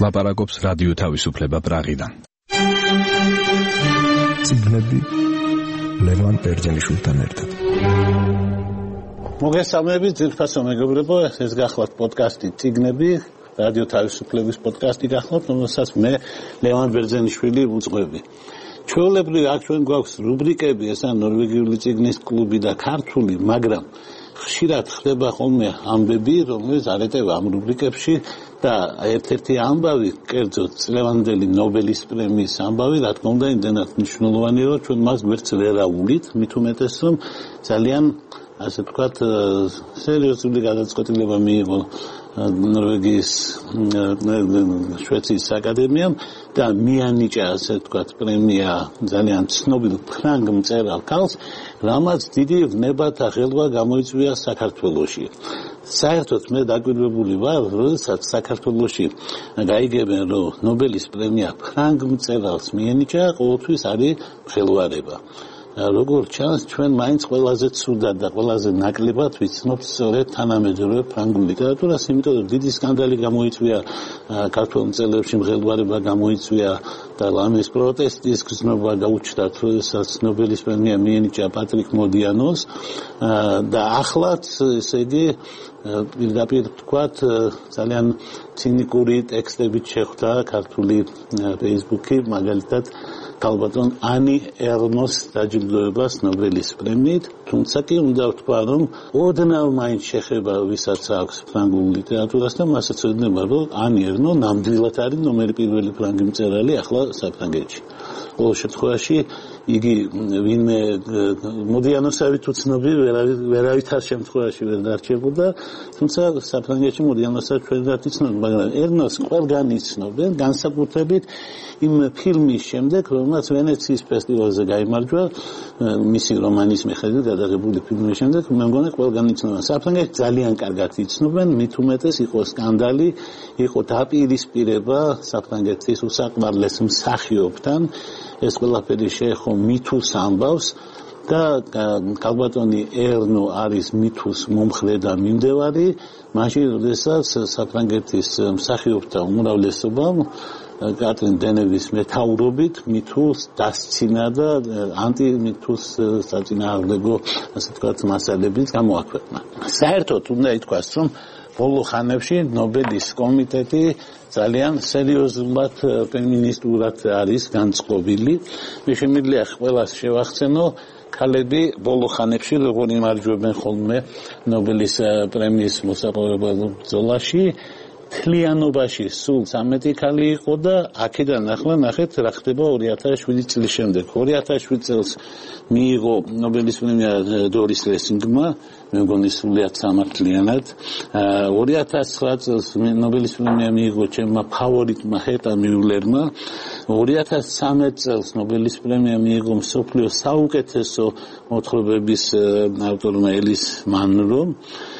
ლაპარაკობს რადიო თავისუფლება პრაღიდან. ციგნები ლევან ბერძენიშვილთან ერთად. მოგესალმებით, ძირფასო მეგობრებო, ეს გახლავთ პოდკასტი ციგნები, რადიო თავისუფლების პოდკასტი გახლავთ, რომელსაც მე ლევან ბერძენიშვილი ვუძღვები. ჩვეულებრივ აქ ჩვენ გვაქვს რუბრიკები, ესა ნორვეგიული ციგნის კლუბი და ქართული, მაგრამ ხშირად ხდება ხოლმე ამბები, რომელიც არ ეტევა ამ რუბრიკებში და ერთ-ერთი ამბავი, კერძოდ წლევანდელი ნობელის პრემიის ამბავი, რა თქმა უნდა, იმდენად მნიშვნელოვანია, რომ ჩვენ მას გვერდს ვერ ავულით, მით უმეტეს, რომ ძალიან ასე ვთქვათ, სერიოზული გადაწყვეტილება მიიღო ნორვეგიის შვეიცარიის აკადემიამ და მიანიჭა, ასე ვთქვათ, პრემია ძალიან ცნობილ ფრანგ მწერალ ქალს, რამაც დიდი ვნებათა ხელვა გამოიწვია საქართველოში. საერთოდ მე დაკვირვებული ვარ, როდესაც საქართველოში გაიგებენ, რომ ნობელის პრემია ფრანგ მწერალს მიენიჭა, ყოველთვის არის ხელვარება. როგორც ჩანს, ჩვენ მაინც ყველაზე ცუდად და ყველაზე ნაკლებად ვიცნობთ სწორედ თანამედროვე ფრანგულ ლიტერატურას, იმიტომ რომ დიდი სკანდალი გამოიწვია ქართულ მწერლებში, მღელვარება გამოიწვია და ამის პროტესტის გზნობა გაუჩნდათ, როდესაც ნობელის პრემია მიენიჭა პატრიკ მოდიანოს და ახლაც, ესე იგი, პირდაპირ ვთქვათ, ძალიან ცინიკური ტექსტებით შეხვდა ქართული ფეისბუქი, მაგალითად ქალბატონ ანი ერნოს დაჯილდოებას ნობელის პრემიით, თუმცა კი უნდა ვთქვა, რომ ოდნავ მაინც შეხება ვისაც აქვს ფრანგულ ლიტერატურას და მასაც ეცოდება, რომ ანი ერნო ნამდვილად არის ნომერი პირველი ფრანგი მწერალი ახლა საფრანგეთში. ყოველ შემთხვევაში იგი ვინმე მოდიანოსავით უცნობი ვერავითარ შემთხვევაში ვერ დარჩებოდა, თუმცა საფრანგეთში მოდიანოსაც ჩვენ არ იცნობთ, მაგრამ ერნოს ყველგან იცნობენ, განსაკუთრებით იმ ფილმის შემდეგ, რომელმაც ვენეციის ფესტივალზე გაიმარჯვა, მისი რომანის მიხედვით გადაღებული ფილმის შემდეგ, მე მგონი ყველგან იცნობენ. საფრანგეთში ძალიან კარგად იცნობენ, მით უმეტეს იყო სკანდალი, იყო დაპირისპირება საფრანგეთის უსაყვარლეს მსახიობთან, ეს ყველაფერი შეეხო მითუს ამბავს და ქალბატონი ერნო არის მითუს მომხრე და მიმდევარი, მაშინ როდესაც საფრანგეთის მსახიობთა უმრავლესობამ კატრინ დენევის მეთაურობით მითუს დასცინა და ანტიმითუს საწინააღმდეგო, ასე ვთქვათ, მასალებით გამოაქვეყნა. საერთოდ უნდა ითქვას, რომ ბოლო ხანებში ნობელის კომიტეტი ძალიან სერიოზულად ფემინისტურად არის განწყობილი. მე შემიძლია ყველას შევახსენო, ქალები ბოლო ხანებში როგორ იმარჯვებენ ხოლმე ნობელის პრემიის მოსაპოვებელ ბრძოლაში, თლიანობაში სულ 13 ქალი იყო და აქედან ახლა ნახეთ რა ხდება 2007 წლის შემდეგ. 2007 წელს მიიღო ნობელის პრემია დორის ლესინგმა, მე მგონი სრულიად სამართლიანად. 2009 წელს ნობელის პრემია მიიღო ჩემმა ფავორიტმა ჰეტა მიულერმა. 2013 წელს ნობელის პრემია მიიღო მსოფლიოს საუკეთესო მოთხრობების ავტორმა ელის მანრომ.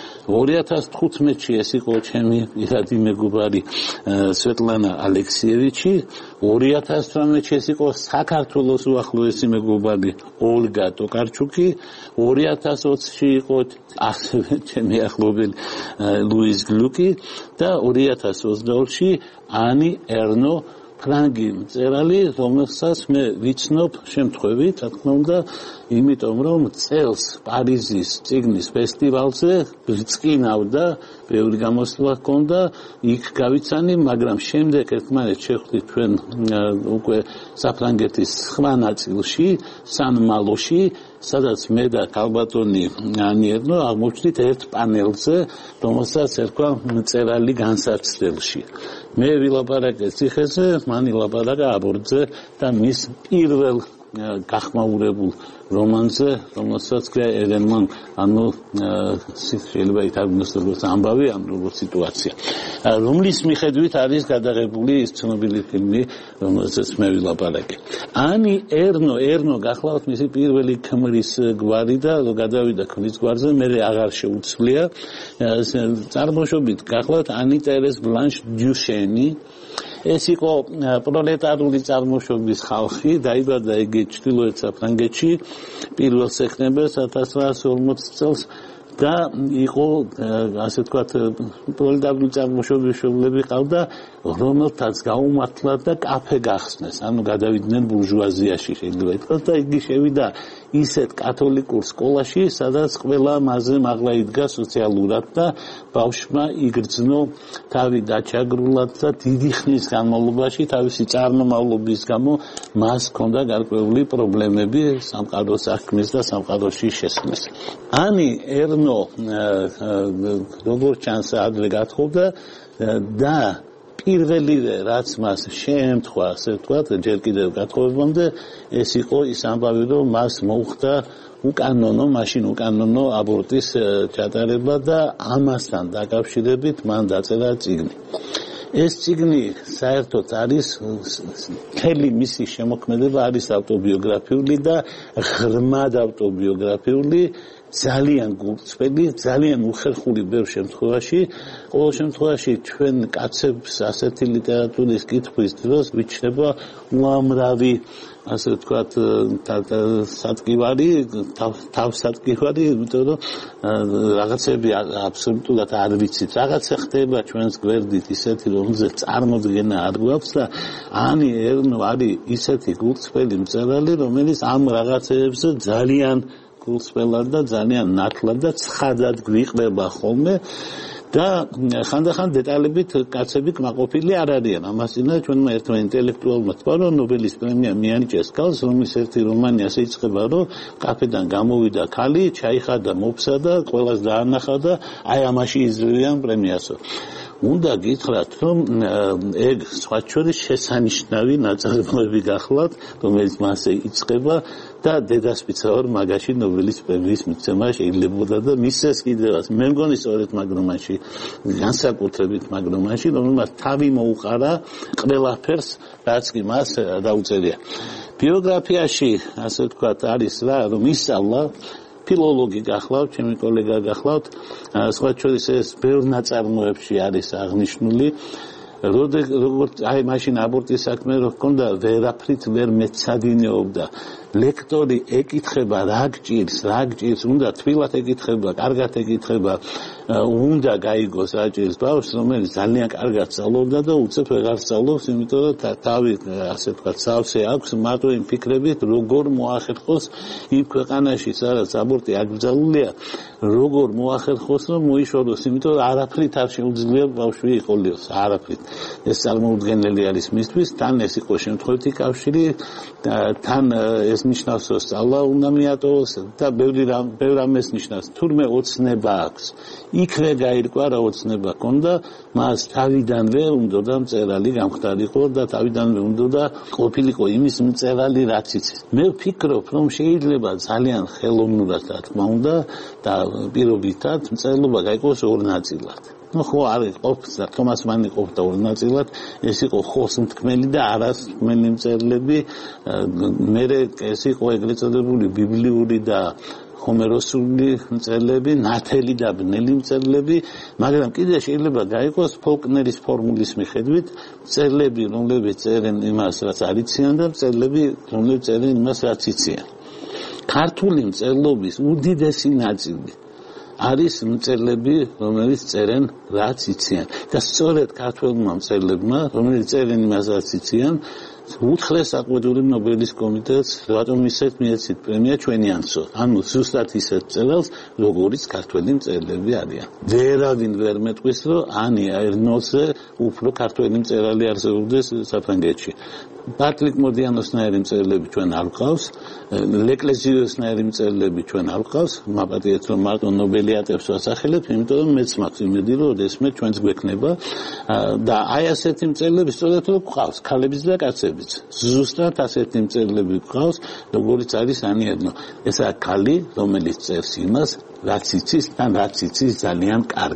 2015-ში ეს იყო ჩემი პირადი მეგობარი სვეტლანა ალექსიევიჩი, 2018-ში ეს იყო საქართველოს უახლოესი მეგობარი ოლგა ტოკარჩუკი, 2020-ში იყო ასევე ჩემი ახლობელი ლუის გლუკი და 2022-ში ანი ერნო ფრანგი მწერალი, რომელსაც მე ვიცნობ შემთხვევით, რა თქმა უნდა, იმიტომ რომ წელს პარიზის ციგნის ფესტივალზე ბრწყინავდა, ბევრი გამოსვლა ჰქონდა, იქ გავიცანი, მაგრამ შემდეგ ერთმანეთს შევხვდით ჩვენ უკვე საფრანგეთის სხვა ნაწილში, სან-მალოში, სადაც მე და ქალბატონი ანი ერნო აღმოჩნდით ერთ პანელზე, რომელსაც ერქვა მწერალი განსაცდელში. მე ვილაპარაკე ციხეზე, მან ილაპარაკა აბორტზე და მის პირველ გახმაურებულ რომანზე, რომელსაც ქვია ერენმან, ანუ შეიძლება ითარგმნოს როგორც ამბავი, ან როგორც სიტუაცია. რომლის მიხედვით არის გადაღებული ის ცნობილი ფილმი, რომელზეც მე ვილაპარაკე. ანი ერნო გახლავთ მისი პირველი ქმრის გვარი და რო გადავიდა ქმრის გვარზე, მე აღარ შეუცვლია. წარმოშობით გახლავთ ანი ტერეს ბლანშ დიუშენი. ეს იყო პროლეტარული წარმოშობის ხალხი, დაიბადა იგი ჩრდილოეთ საფრანგეთში 1 სექტემბერს 1940 წელს და იყო ასე თქვათ პროლეტარული წარმოშობილები ყავდა რომელთაც გაუმართლად და კაფე გახსნეს ანუ გადავიდნენ ბურჟუაზიაში შეიძლება ითქვას და იგი შევიდა ისეთ კათოლიკურ სკოლაში სადაც ყველა მასზე მაღლა იდგა სოციალურად და ბავშვმა იგრძნო თავი დაჩაგრულად და დიდი ხნის განმავლობაში თავისი წარმომავლობის გამო მას ჰქონდა გარკვეული პრობლემები სამყარო საქმის და სამყაროში შესვლის. ანი ერნო როგორც ჩანს ადრე გათხოვდა და პირველივე რაც მას შეემთხვა, ასე ვთქვათ, ჯერ კიდევ გათხოვებამდე, ეს იყო ის ამბავი, რომ მას მოუხდა უკანონო აბორტის ჩატარება და ამასთან დაკავშირებით მან დაწერა წიგნი. ეს წიგნი საერთოდ არის მთელი მისი შემოქმედება არის ავტობიოგრაფიული და ღრმად ავტობიოგრაფიული ძალიან გულწრფელი, ძალიან უხერხული ბევრ შემთხვევაში, ყოველ შემთხვევაში ჩვენ კაცებს ასეთი ლიტერატურის კითხვის დროს ვიჩნდება უამრავი ასე ვთქვათ სატკივარი, თავსატკივარი, იმიტომ რომ რაღაცები აბსოლუტურად არ ვიცით. რაღაცა ხდება ჩვენს გვერდით ისეთი, რომელზეც წარმოდგენა არ გვაქვს და ანი ერნო არის ისეთი გულწრფელი მწერალი, რომელიც ამ რაღაცებზე ძალიან გულწრფელად და ძალიან ნათლად და ცხადად გვიყვება ხოლმე და ხანდახან დეტალებით კაცები კმაყოფილი არ არიან. ამას წინა ჩვენმა ერთმა ინტელექტუალმა თქვა, რომ ნობელის პრემია მიანიჭეს კაცს, რომლის ერთი რომანი ასე იწყება, რომ კაფედან გამოვიდა ქალი, ჩაიხადა მოფსა და ყველას დაანახა და აი ამაში იზრვიან პრემიასო. უნდა გითხრათ, რომ ეგ სხვა შორის შესანიშნავი ნაწარმოები გახლავთ, რომელიც მასე იწყება და დედასპიცაურ მაგაში ნობელის პრემიის მიცემა შეიძლებოდა და მისცეს კიდევაც. მე მგონი სწორედ მაგ რომანში, განსაკუთრებით მაგ რომანში, რომელმაც თავი მოუყარა ყველაფერს, რაც კი მას დაუწერია. ბიოგრაფიაში, ასე ვთქვათ, არის რა, რომ ისწავლა ფილოლოგი გახლავთ, ჩემი კოლეგა გახლავთ, სხვა შორის ეს ბევრ ნაწარმოებში არის აღნიშნული. როგორც აი მაშინ აბორტის საქმე რო ჰქონდა, ვერაფრით ვერ მეცადინეობდა. ლექტორი ეკითხება რა გჭირს, უნდა თბილად ეკითხება, კარგად ეკითხება, უნდა გაიგოს რა ჭირს ბავშვს, რომელიც ძალიან კარგად სწავლობდა და უცებ ვეღარ სწავლობს, იმიტომ რომ თავი ასე ვთქვათ, სავსე აქვს მარტო იმ ფიქრებით, როგორ მოახერხოს იმ ქვეყანაში, სადაც აბორტი აკრძალულია, როგორ მოახერხოს, რომ მოიშოროს, იმიტომ რომ არაფრით არ შეუძლია ბავშვი იყოლიოს, არაფრით. ეს წარმოუდგენელი არის მისთვის, თან ეს იყო შემთხვევითი კავშირი, თან ეს ნიშნავს, რომ სწავლა უნდა მიატოვოს და ბევრ ამას ნიშნავს. თურმე ოცნება აქვს. იქვე გაირკვა რა ოცნება ჰქონდა, მას თავიდანვე უნდა მწერალი გამხდარიყო და თავიდანვე უნდა ყოფილიყო იმის მწერალი, რაც იცის. მე ვფიქრობ, რომ შეიძლება ძალიან ხელოვნურად, რა თქმა უნდა, და პირობითად მწერლობა გაიყოს ორ ნაწილად. ну ხო არის ყოფს და თომას მანი ყოფდა ორ ნაწილად, ეს იყო ხოსმთქმელი და არასმთქმელი მწერლები, მე ეს იყო ეგრეთ წოდებული ბიბლიური და ჰომეროსული მწერლები, ნათელი და ბნელი მწერლები, მაგრამ კიდე შეიძლება გაიყოს ფოლკნერის ფორმულის მიხედვით მწერლები, რომლებიც წერენ იმას, რაც არ იციან და მწერლები, რომლებიც წერენ იმას, რაც იციან. ქართული მწერლობის უდიდესი ნაწილი არის მწერლები, რომელიც წერენ რაც იციან და სწორედ ქართველმა მწერლებმა, რომელიც წერენ იმას, რაც იციან, უთხრეს საყვედური ნობელის კომიტეტს, რატომ ისეთ მიეცით პრემია ჩვენიანსო. ანუ ზუსტად ისეთ მწერალს, როგორიც ქართველი მწერლები არიან. ვერავინ ვერ მეტყვის, რომ ანი ერნოზე უფრო ქართველი მწერალი არსებობდეს საფრანგეთში. პატრიკ მოდიანოსნაირი მწერლები ჩვენ არ გვყავს, ლეკლეზიოსნაირი მწერლები ჩვენ არ გვყავს, მაპატიეთ რომ მარტო ნობელი ატებს ასახელებს, იმიტომ რომ მეც მაქვს იმედი, რომ ოდესმე ჩვენც გვექნება და აი ასეთი მწერლები სწორედ რომ გვყავს, ქალების და კაცების. ზუსტად ასეთი მწერლები გვყავს, როგორიც არის ანი ერნო. ესაა ქალი, რომელიც წერს იმას, რაც იცის და რაც იცის ძალიან კარგად.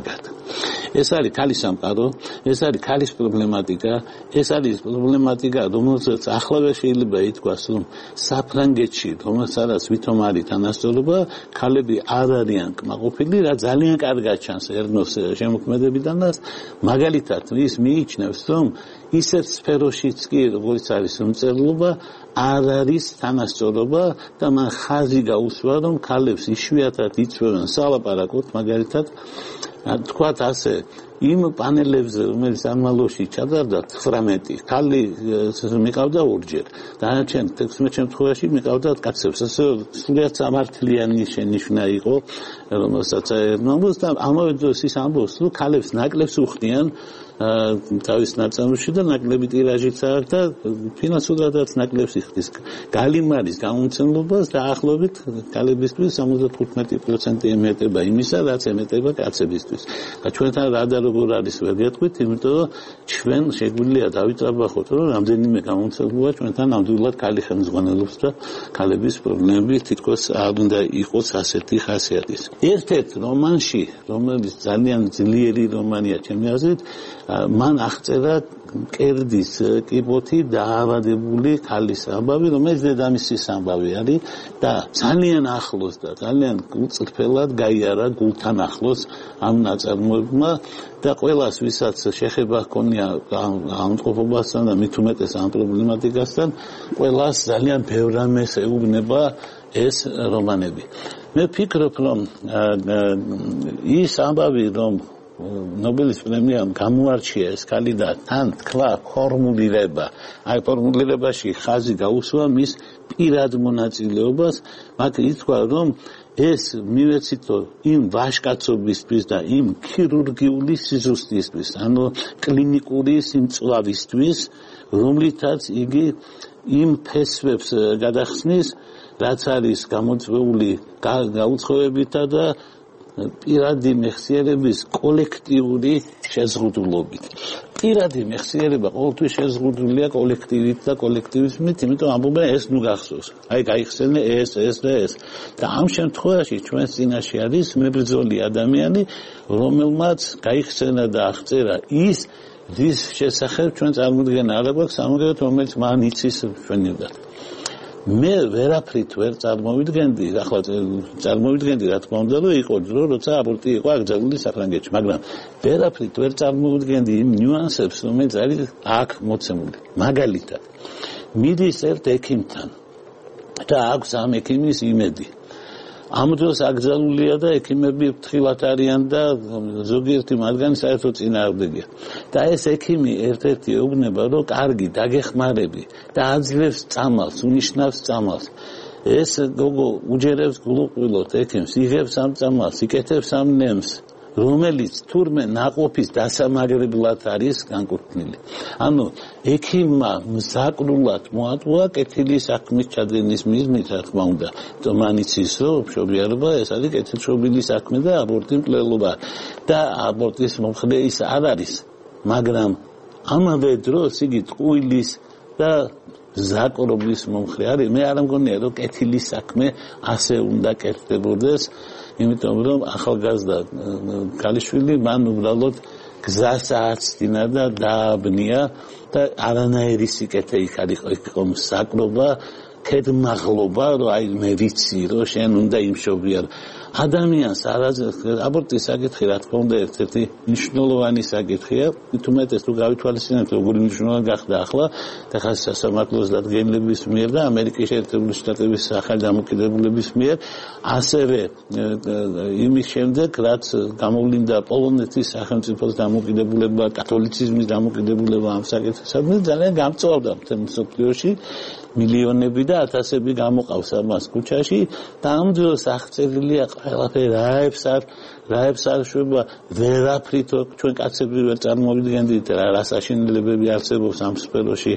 ეს არის ქალის სამყარო, ეს არის ქალის პრობლემატიკა, ეს არის პრობლემატიკა, რომელსაც ახლავე შეიძლება ითქვას, რომ საფრანგეთში, რომელსაც ვითომ არის თანასწორობა, ქალები არ არიან კმაყოფილი, რა ძალიან კარგად ჩანს ერნოს შემოქმედებიდანაც, მაგალითად ის მიიჩნევს, რომ ისეთ სფეროშიც კი, როგორც არის უმწერლობა, არ არის თანასწორობა და მან ხაზი გაუსვა, რომ ქალებს იშვიათად იწვევენ სალაპარაკოდ, მაგალითად თქვათ ასე იმ პანელებზე, რომელიც ამალოში ჩადარდა 19, ქალი მიყავდა ორჯერ. დანარჩენ 16 შემთხვევაში მიყავდა კაცებს. ასე სულიად სამართლიანი შენიშვნა იყო, რომელსაც აერნოს და ამავე დროს ის ამბობს, რომ ქალებს ნაკლებს უხდიან თავის ნაწარმოებში და ნაკლები ტირაჟიც აქვს და ფინანსურადაც ნაკლებს იხდის. გალიმარის გამომცემლობას დაახლოებით ქალებისთვის 75% ემეტება იმისა, რაც ემეტება კაცებისთვის. და ჩვენთან რა და როგორ არის ვერ გეტყვით, იმიტომ რომ ჩვენ შეგვიძლია დავიტრაბახოთ, რომ რამდენიმე გამომცემლობა ჩვენთან ნამდვილად ქალი ხელმძღვანელობს და ქალების პრობლემები თითქოს არ უნდა იყოს ასეთი ხასიათის. ერთ-ერთ რომანში, რომელიც ძალიან ძლიერი რომანია ჩემი აზრით, მან აღწერა კერდის კიბოთი დაავადებული ქალის ამბავი, რომელიც დედამისის ამბავი არის და ძალიან ახლოს და ძალიან უწყლფელად გაიარა გულთან ახლოს ამ ნაწარმოებმა და ყველას ვისაც შეხება ჰქონია ამ მწყობასთან და მით უმეტეს ამ პრობლემატიკასთან, ყველას ძალიან ბევრ რამეს ეუბნება ეს რომანები. მე ვფიქრობ, რომ ის ამბავი, რომ ნობელის პრემიამ გამოარჩია ეს ქალი და თან თქვა ფორმულირება, აი ფორმულირებაში ხაზი გაუსვა მის პირად მონაწილეობას, მათ ითქვა, რომ ეს მივეცითო იმ ვაჟკაცობისთვის და იმ ქირურგიული სიზუსტისთვის, ანუ კლინიკური სიმწვავისთვის, რომლითაც იგი იმ ფესვებს გადახსნის, რაც არის გამოწვეული გაუცხოებითა და პირადი მეხსიერების კოლექტიური შეზღუდულობით. პირადი მეხსიერება ყოველთვის შეზღუდულია კოლექტივით და კოლექტივიზმით, იმიტომ ამბობენ ეს ნუ გახსოვს. აი გაიხსენე ეს და ეს. და ამ შემთხვევაში ჩვენს წინაშე არის მებრძოლი ადამიანი, რომელმაც გაიხსენა და აღწერა ის რის შესახებ ჩვენ წარმოდგენა არ გვაქვს, ამგვარად რომელიც მან იცის ჩვენებად. მე ვერაფრით ვერ წარმოვიდგენდი, ახლა წარმოვიდგენდი რა თქმა უნდა, რომ იყო დრო, როცა აბორტი იყო აკრძალული საფრანგეთში, მაგრამ ვერაფრით ვერ წარმოვიდგენდი იმ ნიუანსებს, რომელიც არის აქ მოცემული. მაგალითად, მიდის ერთ ექიმთან და აქვს ამ ექიმის იმედი. ამ დროს აკრძალულია და ექიმები ფრთხილად არიან და ზოგიერთი მათგანი საერთოდ წინააღმდეგია. და ეს ექიმი ერთ-ერთი ეუბნება, რომ კარგი, დაგეხმარები და აძლევს წამალს, უნიშნავს წამალს. ეს გოგო უჯერებს გულუყვილოთ ექიმს, იღებს ამ წამალს, იკეთებს ამ ნემს, რომელიც თურმე ნაყოფის დასამაგრებლად არის განკუთვნილი. ანუ ექიმმა მზაკრულად მოატყუა კეთილი საქმის ჩადენის მიზნით, რა თქმა უნდა. მან იცის, რომ მშობიარობა ეს არის კეთილშობილი საქმე და აბორტი მკვლელობა. და აბორტის მომხრე ის არ არის, მაგრამ ამავე დროს იგი ტყუილის და ზაკრობის მომხრე არის. მე არ მგონია, რომ კეთილი საქმე ასე უნდა კეთდებოდეს, იმიტომ რომ ახალგაზრდა ქალიშვილი მან უბრალოდ გზას ააცდინა და დააბნია და არანაირი სიკეთე იქ არ იყო საკრობა, ქედმაღლობა, რომ აი მე ვიცი, რომ შენ უნდა იმშობიარო. ადამიანს აბორტის საკითხი, რა თქმა უნდა, ერთ-ერთი მნიშვნელოვანი საკითხია. მით უმეტეს თუ გავითვალისწინებთ, როგორი მნიშვნელოვანი გახდა ახლა და ხა სასამართლოს დადგენილების მიერ და ამერიკის შეერთებული შტატების ახალი დამოუკიდებლობის მიერ, ასევე იმის შემდეგ, რაც გამოვლინდა პოლონეთის სახელმწიფოს დამოუკიდებლობა, კათოლიციზმის დამოუკიდებლობა ამ საკითხისადმი, ძალიან გამწვავდა მთელ მსოფლიოში. მილიონები და ათასები გამოყავს ამას ქუჩაში და ამ დროს აღწერილია ყველაფერი რაებს არ შვება ვერაფრით ჩვენ კაცები ვერ წარმოვიდგენდით რა საშინელებები არსებობს ამ სფეროში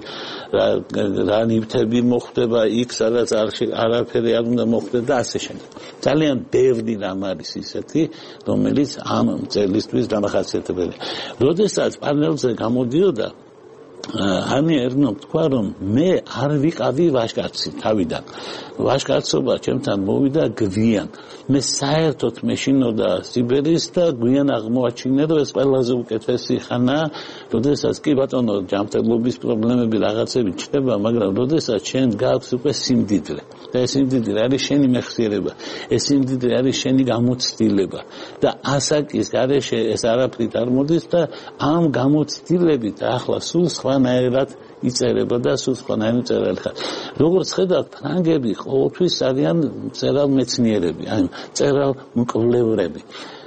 რა ნივთები მოხდება იქ სადაც არაფერი არ უნდა მოხდეს და ასე შემდეგ. ძალიან ბევრი რამ არის ისეთი, რომელიც ამ მწერლისთვის დამახასიათებელია. როდესაც პანელზე გამოდიოდა ანი ერნო თქვა რომ მე არ ვიყავი ვაჟკაცი თავიდან ვაჟკაცობა ჩემთან მოვიდა გვიან მე საერთოდ მეშინოდა სიბერის და გვიან აღმოაჩინე რომ ეს ყველაზე უკეთესი ხანაა როდესაც კი ბატონო ჯანმრთელობის პრობლემები რაღაცები ჩნდება მაგრამ როდესაც შენ გაქვს უკვე სიმდიდრე და ეს სიმდიდრე არის შენი მეხსიერება ეს სიმდიდრე არის შენი გამოცდილება და ასაკის გარეშე ეს არაფრით არ მოდის და ამ გამოცდილებით ახლა სულ სხვანაირად იწერება და სულ სხვანაირად წერალი ხარ როგორც ხედავთ ფრანგები ყოველთვის არიან წერალ მეცნიერები აი წერალ მკვლევრები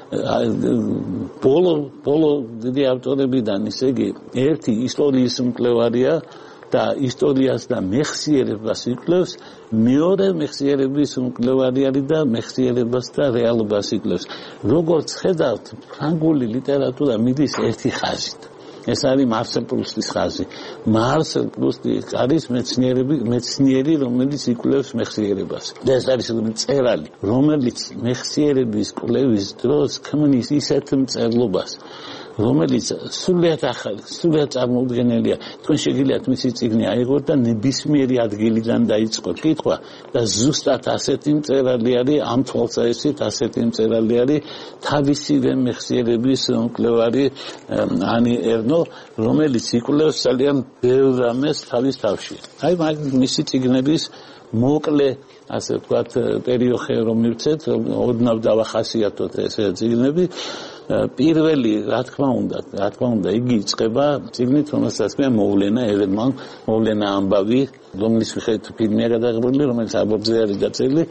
ბოლო დიდი ავტორებიდან ისე იგი ერთი ისტორიის მკვლევარია და ისტორიას და მეხსიერებას იკვლევს მეორე მეხსიერების მკვლევარი არის და მეხსიერებას და რეალობას იკვლევს როგორც ხედავთ ფრანგული ლიტერატურა მიდის ერთი ხაზით ეს არის მარსელ პრუსტის ხაზი მარსელ პრუსტი არის მეცნიერი რომელიც იკვლევს მეხსიერებას და ეს არის მწერალი რომელიც მეხსიერების კვლევის დროს ქმნის ისეთ მწერლობას რომელიც სულიად ახალი, სულიად წარმოუდგენელია. თქვენ შეგიძლიათ მისი წიგნი აიღოთ და ნებისმიერი ადგილიდან დაიწყოთ კითხვა და ზუსტად ასეთი მწერალი არის, ამ თვალსაზრისით ასეთი მწერალი არის თავისივე მეხსიერების მკვლევარი ანი ერნო, რომელიც იკვლევს ძალიან ბევრ რამეს თავის თავში. აი მისი წიგნების მოკლე ასე ვთქვათ პერიოდი რომ მივცეთ, ოდნავ დავახასიათოთ ეს წიგნები პირველი რა თქმა უნდა იგი იწყება წიგნით რომელსაც მე მოვლენა ერედმან მოვლენა ამბავი რომლის მიხედვით ფილმია გადაღებული რომელიც აბორძე არის დაწერილი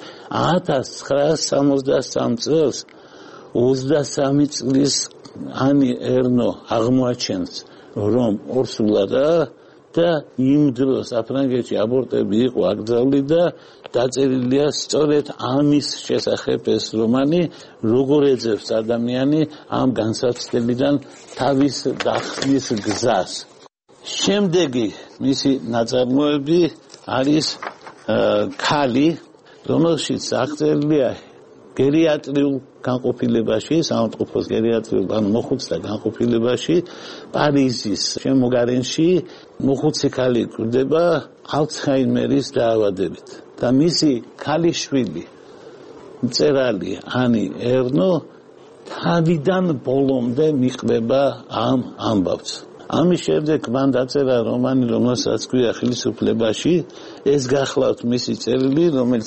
1963 წელს 23 წლის ანი ერნო აღმოაჩენს რომ ორსულადა და იმ დროს საფრანგეთში აბორტები იყო აკრძალული და დაწერილია სწორედ ამის შესახებ ეს რომანი როგორ ეძებს ადამიანი ამ განსაცდელიდან თავის დახმის გზას შემდეგი მისი ნაწარმოები არის ქალი რომელშიც აღწერილია გერიატრიულ განყოფილებაში, სამავთყოფოს გერიატრიულ ან მოხუცთა განყოფილებაში, პარიზის შემოგარენში მოხუცი ქალი გვხვდება ალცჰაიმერის დაავადებით. და მისი ქალიშვილი მწერალი ანი ერნო თავიდან ბოლომდე მიყვება ამ ამბავს. ამის შემდეგ მან დაწერა რომანი, რომელსაც ქვია ხელისუფლებაში, ეს გახლავთ მისი წერილი, რომელიც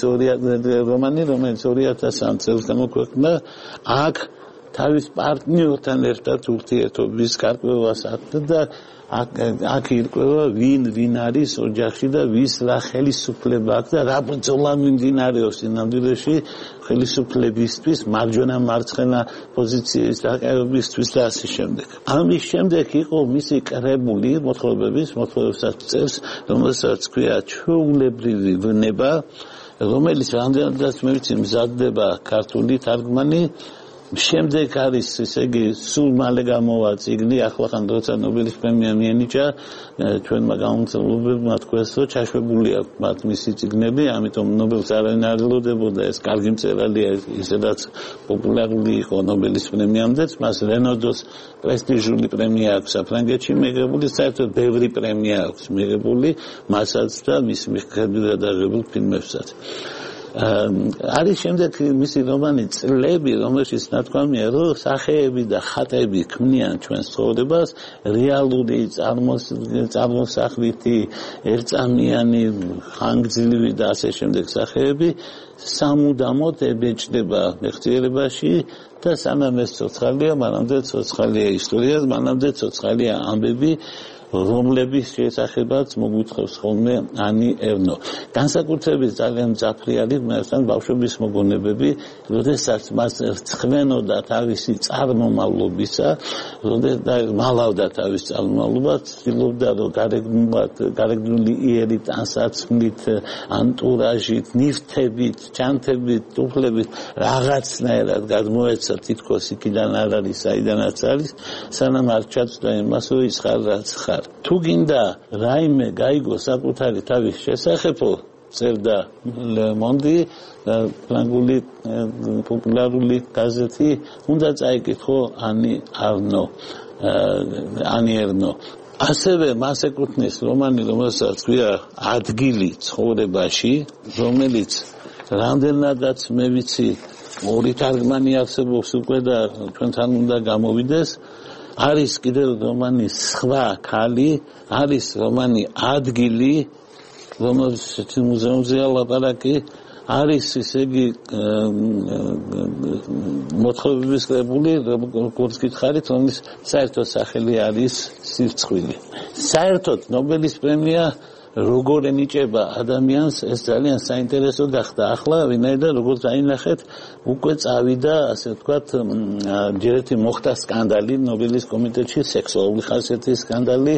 2003 წელს გამოქვეყნდა, აქ თავის პარტნიორთან ერთად ურთიერთობის გარკვევას აკეთებდა და აქ ირკვევა ვინ არის ოჯახში და ვის რა ხელისუფლება აქვს და რა ბრძოლა მიმდინარეობს სინამდვილეში ხელისუფლებისთვის, მარჯვენა მარცხენა პოზიციის დაკავებისთვის და ასე შემდეგ. ამის შემდეგ იყო მისი კრებული მოთხრობებსაც წერს, რომელსაც ქვია ჩვეულებრივი ვნება, რომელიც რამდენადაც მე ვიცი მზადდება ქართული თარგმანი. შემდეგ არის ესე იგი სულ მალე გამოვა წიგნი ახლახან როცა ნობელის პრემია მიენიჭა ჩვენმა გამომცემლებმა თქვეს რომ ჩაშვებული აქვს მათ მისი წიგნები ამიტომ ნობელს არავინ არ ელოდებოდა ეს კარგი მწერალია ისედაც პოპულარული იყო ნობელის პრემიამდეც მას რენოდოს პრესტიჟული პრემია აქვს საფრანგეთში მიღებული საერთოდ ბევრი პრემია აქვს მიღებული მასაც და მის მიხედვით გადაღებულ ფილმებსაც არის შემდეგ მისი რომანი წლები, რომელშიც ნათქვამია, რომ სახეები და ხატები ქმნიან ჩვენს ცხოვრებას, რეალური წარმოსახვითი, ერთწამიანი, ხანგრძლივი და ასე შემდეგ სახეები სამუდამოდ ებეჭდება მეხსიერებაში და სანამ ეს ცოცხალია, მანამდე ცოცხალია ისტორია, მანამდე ცოცხალია ამბები რომლების შესახებაც მოგვითხრობს ხოლმე ანი ერნო. განსაკუთრებით ძალიან მძაფრი არის მასთან ბავშვობის მოგონებები, როდესაც მას რწმენოდა თავისი წარმომავლობისა, როდესაც მალავდა თავის წარმომავლობა, ცდილობდა რომ გარეგნული იერით, ანსაცმლით, ანტურაჟით, ნივთებით, ჩანთებით, ტუფლებით რაღაცნაირად გადმოეცა თითქოს იქიდან არ არის, საიდანაც არის, სანამ არ ჩაწვდა იმას, რომ ის ხარ რაც ხარ. თუ გინდა რაიმე გაიგო საკუთარი თავის შესახებო წერდა Le Monde ფრანგული პოპულარული გაზეთი უნდა წაიკითხო ანი ერნო ასევე მას ეკუთვნის რომანი, რომელსაც ქვია ადგილი ცხოვრებაში, რომელიც რამდენადაც მე ვიცი, 2 თარგმანი არსებობს უკვე და ჩვენთან უნდა გამოვიდეს. არის კიდევ რომანი სხვა ქალი, არის რომანი ადგილი, რომელსაც მუზეუმზეა ლაპარაკი, არის ისე იგი მოთხრობების კრებული, როგორც გითხარით, რომლის საერთო სახელი არის სირცხვილი. საერთოდ ნობელის პრემია როგორ ენიჭება ადამიანს, ეს ძალიან საინტერესო გახდა. ახლა ვინაიდან როგორც აინახეთ, უკვე წავიდა, ასე ვთქვათ, ჯერ ერთი მოხდა სკანდალი ნობელის კომიტეტში, სექსუალური ხასიათის სკანდალი,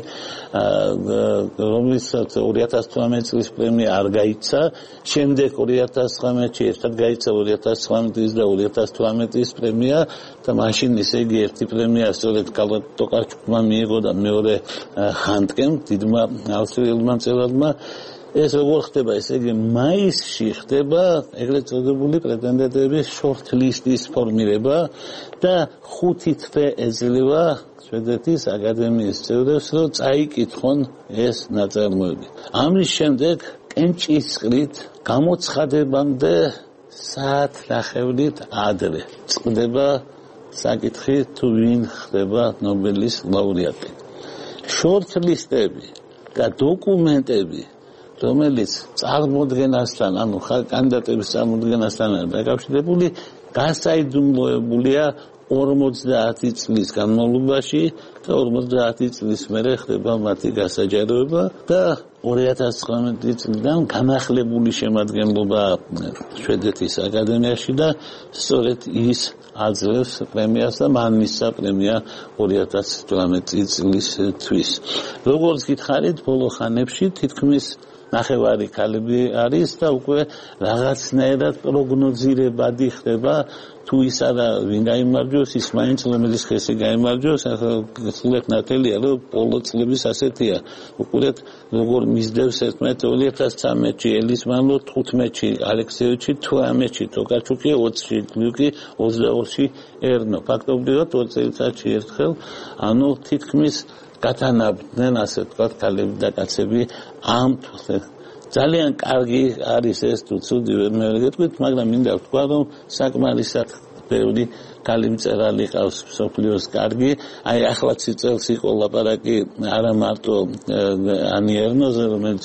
რომელსაც 2018 წლის პრემია არ გაიცა, შემდეგ 2019-ში ერთად გაიცა 2019 და 2018-ის პრემია და მაშინ ისე იგი ერთი პრემია სწორედ ტოკარჩუკმა მიიღო და მეორე ხანტკემ, დიდმა ავსტრიელმა მწერალმა. ეს როგორ ხდება, ესე იგი მაისში ხდება ეგრეთ წოდებული პრეტენდენტების შორტ-ლისტის ფორმირება და 5 თვე ეძლევა შვედეთის აკადემიის წევრებს, რომ წაიკითხონ ეს ნაწარმოები. ამის შემდეგ კენჭისყრით გამოცხადებამდე საათნახევრით ადრე წყდება საკითხი, თუ ვინ ხდება ნობელის ლაურეატი. შორტ-ლისტები და დოკუმენტები, რომელიც წარმოდგენასთან, ანუ კანდიდატების წარმოდგენასთან დაკავშირებული, გასაიდუმლოებულია 50 წლის განმავლობაში და 50 წლის მერე ხდება მათი გასაჯაროება და 2019 წლიდან განახლებული შემადგენლობა შვედეთის აკადემიაში და სწორედ ის აძლევს პრემიას და მან მისცა პრემია 2018 წლისთვის. როგორც გითხარით, ბოლო ხანებში თითქმის ნახევარი ქალები არის და უკვე რაღაცნაირად პროგნოზირებადი ხდება, თუ ის არა ვინ გაიმარჯვოს, ის მაინც რომელიც ხესი გაიმარჯვოს. ახლა ნათელია, რომ ბოლო წლების ასეთია. უყურეთ, როგორ მისდევს ერთმანეთს 2013-ში ელისმანლო, 15-ში ალექსეევიჩი, 18-ში ტოკარჩუკი, 20-ში გლიუკი, 22-ში ერნო. ფაქტობრივად 20 წელიწადში ერთხელ, ანუ თითქმის გათანაბრდნენ, ასე ვთქვათ, ქალები და კაცები ამ ძალიან კარგი არის ეს თუ ცუდი ვერ გეტყვით, მაგრამ მინდა ვთქვა, რომ საკმარისად ბევრი ქალი მწერალი ყავს მსოფლიოს კარგი. აი ახლაც წელს იყო ლაპარაკი არა მარტო ანი ერნოზე, რომელიც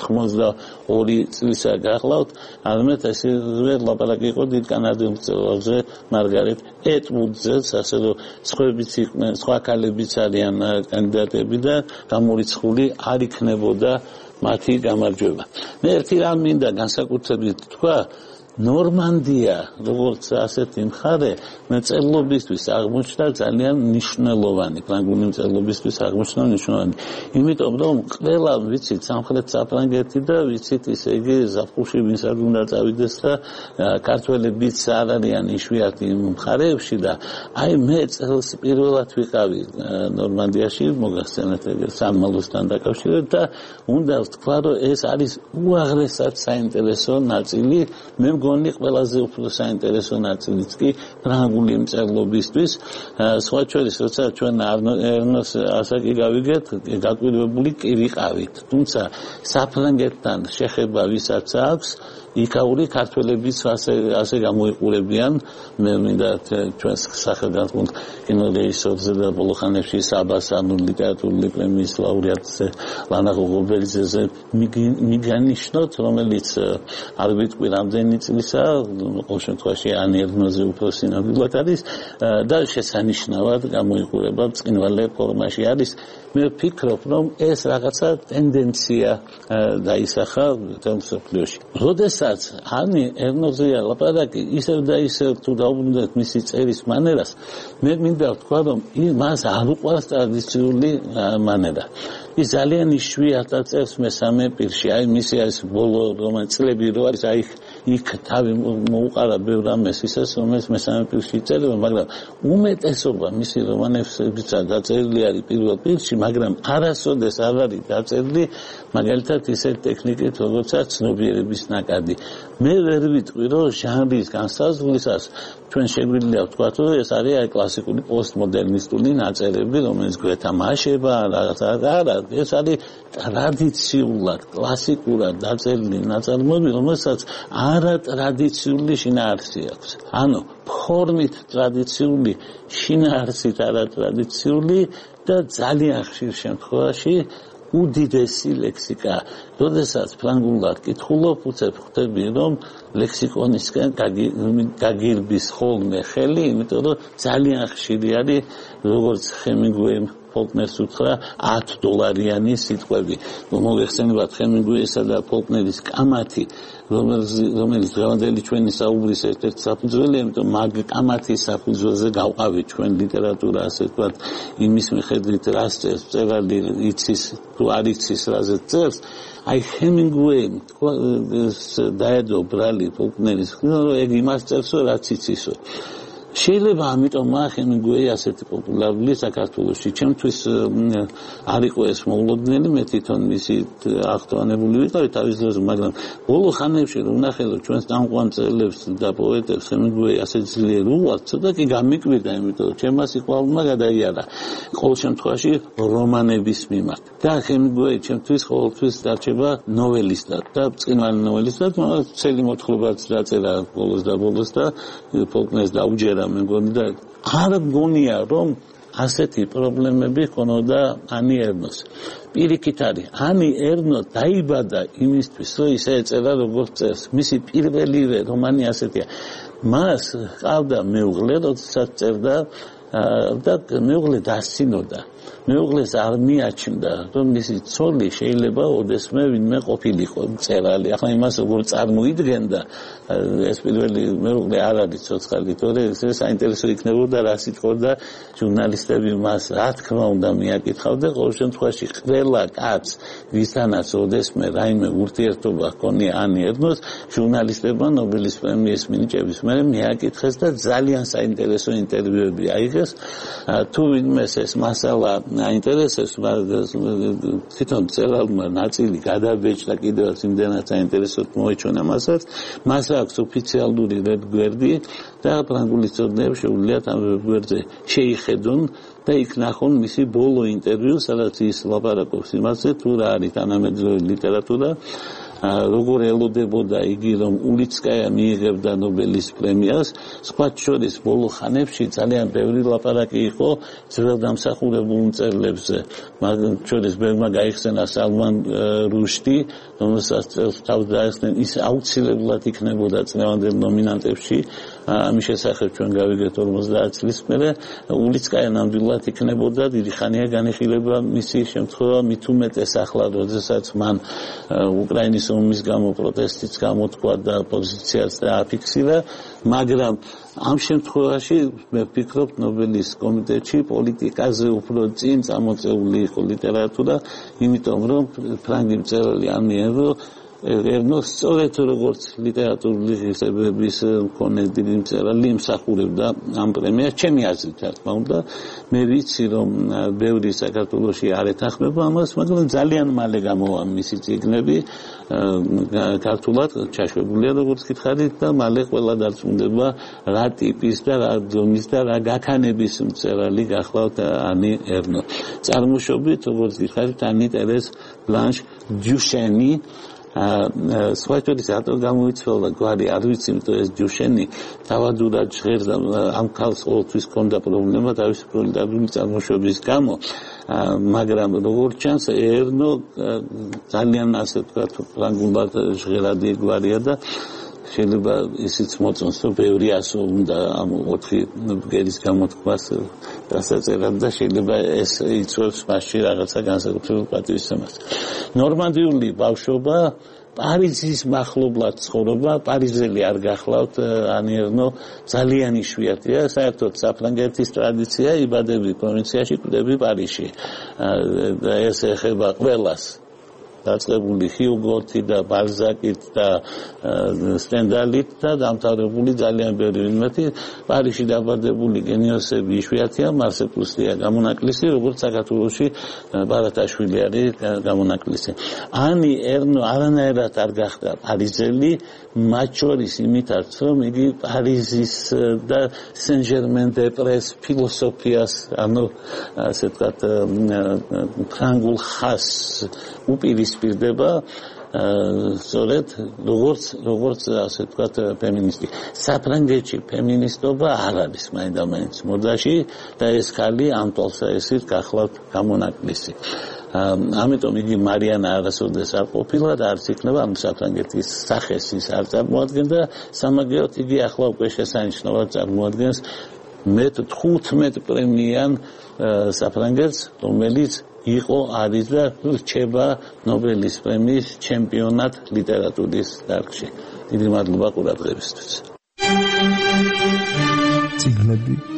82 წლისა გახლავთ, არამედ ასევე ლაპარაკი იყო დიდ კანადელ მწერალზე, მარგარეტ ეტვუდზეც, ასე რომ სხვებიც იყვნენ, სხვა ქალებიც არიან კანდიდატები და გამორიცხული არ იქნებოდა მათი გამარჯვება. მე ერთი რამ მინდა განსაკუთრებით თქვა, ნორმანდია, როგორც ასეთი მხარე, მწერლობისთვის აღმოჩნდა ძალიან მნიშვნელოვანი, ფრანგული მწერლობისთვის აღმოჩნდა მნიშვნელოვანი. იმიტომ რომ ყველა ვიცით სამხრეთ საფრანგეთი და ვიცით ისე იგი ზაფხულში ვინსად უნდა წავიდეს და ქართველებიც არ არიან იშვიათი მხარეებში და აი მე წელს პირველად ვიყავი ნორმანდიაში, მოგახსენეთ ეგრე სამმალოსთან დაკავშირებით და უნდა ვთქვა, რომ ეს არის უაღრესად საინტერესო ნაწილი. მე მგონი ყველაზე უფრო საინტერესო ნაწილიც კი ფრანგული მწერლობისთვის. სხვა შორის, როცა ჩვენ ერნოს ასაკი გავიგეთ, გაკვირვებული კი ვიყავით. თუმცა საფრანგეთთან შეხება ვისაც აქვს, იქაური ქართველებიც ასე გამოიყურებიან. მე მინდა ჩვენს სახელგანთქმულ კინორეჟისორზე და ბოლო ხანებში საბას, ანუ ლიტერატურული პრემიის ლაურეატზე, ლანა ღობელიძეზე მიგანიშნოთ, რომელიც არ ვიტყვი რამდენი წლისა, ყოველ შემთხვევაში ანი ერნოზე უფრო სინამდვილად არის და შესანიშნავად გამოიყურება ბრწყინვალე ფორმაში არის. მე ვფიქრობ, რომ ეს რაღაცა ტენდენცია დაისახა მსოფლიოში. როდესაც ანი ერნოზეა ლაპარაკი, ისევ და ისევ თუ დაუბრუნდეთ მისი წერის მანერას, მე მინდა ვთქვა, რომ მას არ უყვარს ტრადიციული მანერა. ის ძალიან იშვიათად წერს მესამე პირში. აი მისი არის ბოლო რომანი წლები რო არის, აი იქ თავი მოუყარა ბევრ ამას ისეს რომელიც მესამე პირში იწერება მაგრამ უმეტესობა მისი რომანებისა დაწერილი არის პირველ პირში მაგრამ არასოდეს არ არის დაწერილი მაგალითად ისეთ ტექნიკით როგორცაც ცნობიერების ნაკადი მე ვერ ვიტყვი რომ ჟანრის განსაზღვრისას ჩვენ შეგვიძლია ვთქვათ რომ ეს არის აი კლასიკური პოსტმოდერნისტული ნაწერები რომელიც გვეთამაშება არა ეს არის ტრადიციულად კლასიკურად დაწერილი ნაწარმოები რომელსაც არატრადიციული შინაარსი აქვს ანუ ფორმით ტრადიციული შინაარსით არატრადიციული და ძალიან ხშირ შემთხვევაში უდიდესი ლექსიკა. როდესაც ფრანგულად კითხულობ, უცებ ხვდები, რომ ლექსიკონისგან გაგირბის ხოლმე ხელი, იმიტომ რომ ძალიან ხშირი არის, როგორც ჰემინგუეიმ ფოლკნერს უთხრა $10 სიტყვები. მოგეხსენებათ ჰემინგუეისა და ფოლკნერის კამათი, რომელიც დღევანდელი ჩვენი საუბრის ერთ-ერთი საფუძველია, იმიტომ მაგ კამათის საფუძველზე გავყავით ჩვენ ლიტერატურა, ასე ვთქვათ, იმის მიხედვით რას წერს მწერალი, იცის თუ არ იცის რაზე წერს. აი ჰემინგუეიმ დაედო ბრალი ფოლკნერის რომ ეგ იმას წერსო, რაც იცისო. შეიძლება ამიტომ ჰემინგუეი ასეთი პოპულარული საქართველოში. ჩემთვის არ იყო ეს მოულოდნელი, მე თვითონ მისი აღტოვანებული ვიყავი თავის დროზე, მაგრამ ბოლო ხანებში რომ ვნახე რომ ჩვენს დამყვანწელებს და პოეტებს ჰემინგუეი ასე ძლიერ უყვართ, ცოტა კი გამიკვირდა, იმიტომ რომ ჩემმა სიყვარულმა გადაიარა. ყოველ შემთხვევაში რომანების მიმართ. და ჰემინგუეი ჩემთვის ყოველთვის დარჩება ნოველისტად და ბრწყინვალე ნოველისტად, ცელი მოთხრობაც დაწერა ბოლოს და ფოლკნერს დაუჯერა მე მგონი და არ მგონია რომ ასეთი პრობლემები ქონოდა ანი ერნოს. პირიქით არის, ანი ერნო დაიბადა იმისთვის, რომ ისე ეწერა როგორც წერს. მისი პირველივე რომანი ასეთია. მას ყავდა მეუღლე, როდესაც წერდა და მეუღლე დასცინოდა. მეუღლეს არ მიაჩნდა, რომ მისი ცოლი შეიძლება ოდესმე ვინმე ყოფილიყო მწერალი. ახლა იმას როგორ წარმოიდგენდა, ეს პირველი მეუღლე არ არის ცოცხალი, თორე ეს საინტერესო იქნებოდა რა სიტყოდა ჟურნალისტები მას რა თქმა უნდა მიაკითხავდა. ყოველ შემთხვევაში ყველა კაცს, ვისთანაც ოდესმე რაიმე ურთიერთობა ჰქონია ანი ერნოს, ჟურნალისტებმა ნობელის პრემიის მინიჭების მერე მიაკითხეს და ძალიან საინტერესო ინტერვიუები აიღეს. თუ ვინმეს ეს მასალა აინტერესებს, თვითონ წერალმა ნაწილი გადაბეჭდა კიდევაც იმდენად საინტერესოდ მოეჩვენა მასაც, მას აქვს ოფიციალური ვებგვერდი და ფრანგული მცოდნეებს შეუძლიათ ამ ვებგვერდზე შეიხედონ და იქ ნახონ მისი ბოლო ინტერვიუ, სადაც ის ლაპარაკობს იმაზე, თუ რა არის თანამედროვე ლიტერატურა, როგორ ელოდებოდა იგი რომ ულიცკაია მიიღებდა ნობელის პრემიას, სხვა შორის ბოლო ხანებში ძალიან ბევრი ლაპარაკი იყო ძველდამსახურებულ მწერლებზე. მაგრამ შორის ბევრმა გაიხსენა სალმან რუშდი, რომელსაც თავს დაეხსნენ, ის აუცილებლად იქნებოდა წლევანდელ ნომინანტებში. ამის შესახებ ჩვენ გავიგეთ 50 წლის მერე, ულიცკაია ნამდვილად იქნებოდა, დიდი ხანია განიხილება მისი შემთხვევა, მით უმეტეს ახლა, როდესაც მან უკრაინის ომის გამო პროტესტიც გამოთქვა და პოზიციაც დააფიქსირა, მაგრამ ამ შემთხვევაში მე ვფიქრობ ნობელის კომიტეტში პოლიტიკაზე უფრო წინ წამოწეული იყო ლიტერატურა, იმიტომ რომ ფრანგი მწერალი ანი ერნო სწორედ როგორც ლიტერატურული ღირსებების მქონე დიდი მწერალი იმსახურებდა ამ პრემიას, ჩემი აზრით რა თქმა უნდა. მე ვიცი რომ ბევრი საქართველოში არ ეთანხმება ამას, მაგრამ ძალიან მალე გამოვა მისი წიგნები ქართულად ჩაშვებულია როგორც გითხარით და მალე ყველა დარწმუნდება რა ტიპის და რა დონის და რა გაქანების მწერალი გახლავთ ანი ერნო. წარმოშობით როგორც გითხარით ანი ტერეს ბლანშ დიუშენი სხვაჭოდის რატო გამოიცვალა გვარი არ ვიცი, იმიტომ ეს ჯუშენი თავადურად ჟღერდა ამ ქალს ყოველთვის ჰქონდა პრობლემა თავისუფლად წარმოშობის გამო, მაგრამ როგორც ჩანს ერნო ძალიან ასე ვთქვათ ფრანგულად ჟღერადი გვარია და შეიძლება ისიც მოწონს, რომ ბევრი ასო უნდა ამ 4 ბგერის გამოთქმას დასაწერად და შეიძლება ეს იწვევს მასში რაღაცა განსაკუთრებულ პატივისცემას. ნორმანდიული ბავშვობა, პარიზის მახლობლად ცხოვრობა, პარიზელი არ გახლავთ ანი ერნო ძალიან იშვიათია, საერთოდ საფრანგეთის ტრადიცია, იბადები პროვინციაში, კვდები პარიზში. ეს ეხება ყველას. დაწყებული ჰიუგოთი და ბალზაკით და სტენდალით და დამთავრებული ძალიან ბევრი ვინმეტი პარიზში დაბადებული გენიოსები იშვიათია მარსელ პრუსტია გამონაკლისი როგორც საქართველოში ბარათაშვილი არის გამონაკლისი ანი ერნო არანაირად არ გახდა პარიზელი მათ შორის იმითაც რომ იგი პარიზის და სენ-ჟერმენ-დე-პრეს ფილოსოფიას ანუ ასე ვთქვათ ფრანგულ ხასს უპირისპირდება სწორედ როგორც ასე ვთქვათ ფემინისტი საფრანგეთში ფემინისტობა არ არის მაინდა-მაინც მოდაში და ეს ხალი ამ თვალსაზრისით გახლავთ გამონაკლისი ამიტომ იგი მარიანა არასოდეს არ ყოფილა და არც იქნება ამ საფრანგეთის სახეს ის არ წარმოადგენდა სამაგიეროდ იგი ახლა უკვე შესანიშნავად წარმოადგენს მე-15 პრემიიან საფრანგეთს რომელიც იყო არის და რჩება ნობელის პრემიის ჩემპიონად ლიტერატურის დარგში. დიდი მადლობა ყურადღებისთვის. ციგნები